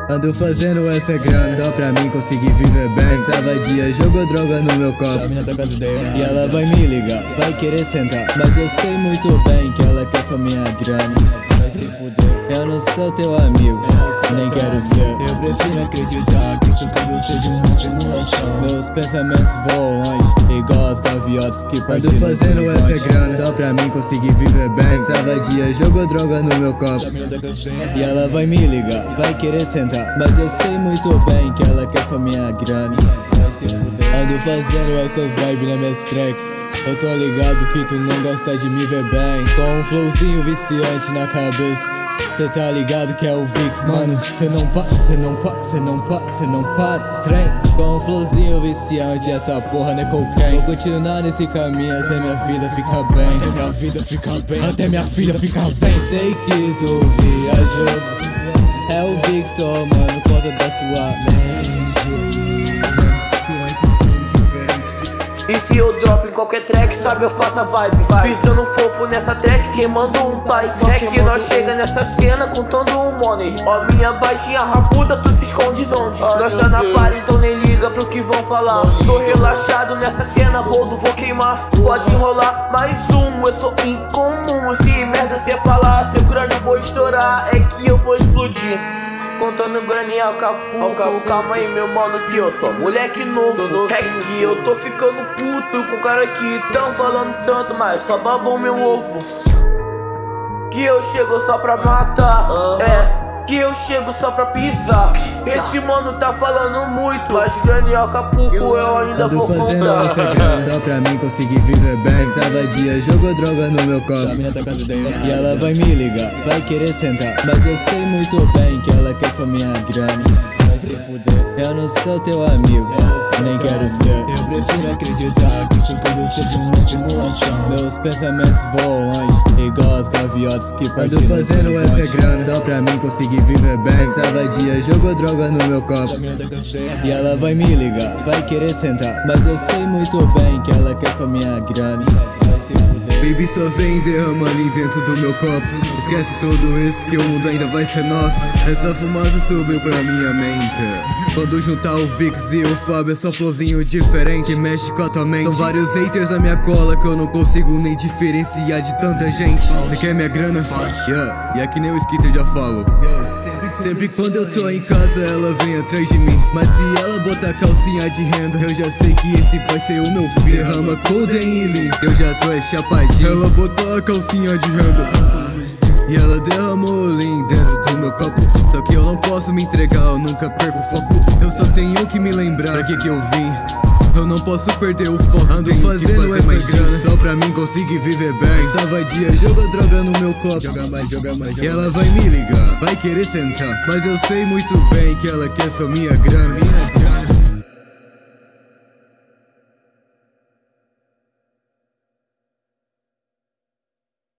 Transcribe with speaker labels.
Speaker 1: Ando fazendo essa grana só pra mim conseguir viver bem. Sabadia jogou droga no meu copo, a mina tá com as ideias. E ela vai me ligar, vai querer sentar, mas eu sei muito bem que ela quer só minha grana. Vai se fuder, eu não sou teu amigo, nem quero ser. Eu prefiro acreditar que isso tudo seja uma simulação. Meus pensamentos voam longe, igual as gaviotas que partem. Ando fazendo essa grana só pra mim conseguir viver bem. Sabadia jogou droga no meu copo, e ela vai me ligar, vai querer sentar, mas eu sei muito bem que ela quer só minha grana. Vai se fuder. Ando fazendo essas vibes na minha track. Eu tô ligado que tu não gosta de me ver bem, com um flowzinho viciante na cabeça. Cê tá ligado que é o Vix, mano. Cê não para, cê não para, cê não para, cê não para. Trem, com um flowzinho viciante, essa porra não é cocaine. Vou continuar nesse caminho até minha vida ficar bem. Até minha vida ficar bem, até minha filha ficar bem. Sei que tu viajou, é o Vix tomando conta da sua mente.
Speaker 2: E se eu drop em qualquer track, sabe, eu faço a vibe. Pisando fofo nessa track, queimando um pai. É que nós chega nessa cena contando um money. Ó minha baixinha rapuda, tu se esconde onde? Nós tá na party, então nem liga pro que vão falar. Tô relaxado nessa cena, boldo, vou queimar. Pode enrolar, mais um, eu sou incomum. Se merda cê falar, seu crânio vou estourar. É que eu vou explodir. Contando graninha ao capu, calma aí meu mano, que eu sou moleque novo. É que eu tô ficando puto com o cara que tão falando tanto, mas só babou meu ovo. Que eu chego só pra matar, que eu chego só pra pisar. Esse mano tá falando muito, mas graninha ao capu, eu ainda vou contar.
Speaker 1: Ando fazendo essa grana só pra mim conseguir viver bem. Sabadia jogou droga no meu copo, a mina tá com as ideias. E ela vai me ligar, vai querer sentar, mas eu sei muito bem que ela quer só minha grana. Vai se fuder, eu não sou teu amigo, nem quero ser. Eu prefiro acreditar que isso tudo seja uma simulação. Meus pensamentos voam longe, igual as gaviotas que partem. Ando fazendo essa grana só pra mim conseguir viver bem. Sabadia jogou droga no meu copo, e ela vai me ligar, vai querer sentar, mas eu sei muito bem que ela quer só minha grana. Vai se fuder. Baby, só vem e derrama ali dentro do meu copo. Esquece tudo isso que o mundo ainda vai ser nosso. Essa fumaça subiu pra minha mente. Quando juntar o Vix e o Fábio, é só flowzinho diferente que mexe com a tua mente. São vários haters na minha cola que eu não consigo nem diferenciar de tanta gente. Você quer minha grana? Yeah. E é que nem o Skitter já falou. Sempre quando eu tô em casa ela vem atrás de mim, mas se ela botar calcinha de renda, eu já sei que esse vai ser o meu filho. Derrama Coden e Lean, eu já tô chapadinho. Ela botou a calcinha de renda e ela derramou o Lean dentro do meu copo. Só que eu não posso me entregar, eu nunca perco o foco. Eu só tenho que me lembrar pra que eu vim. Eu não posso perder o foco. Ando fazendo essa grana só pra mim conseguir viver bem. Sabadia jogou droga no meu copo, joga mais, e ela vai me ligar, vai querer sentar, mas eu sei muito bem que ela quer só minha grana.